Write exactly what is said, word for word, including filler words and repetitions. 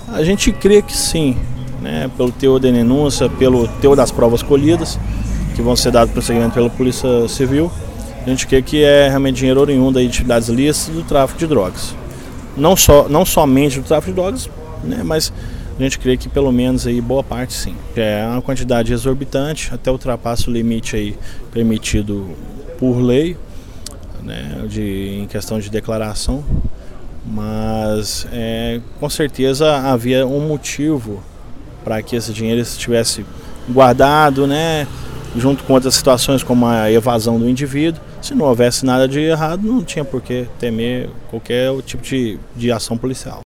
A gente crê que sim, né, pelo teor da denúncia, pelo teor das provas colhidas, que vão ser dadas prosseguimento pela Polícia Civil. A gente crê que é realmente dinheiro oriundo de atividades ilícitas do tráfico de drogas. Não, só, não somente do tráfico de drogas, né, mas a gente crê que pelo menos aí boa parte sim. É uma quantidade exorbitante, até ultrapassa o limite aí permitido por lei, né, de, em questão de declaração. Mas é, com certeza havia um motivo para que esse dinheiro estivesse guardado, né, junto com outras situações como a evasão do indivíduo. Se não houvesse nada de errado, não tinha por que temer qualquer tipo de, de ação policial.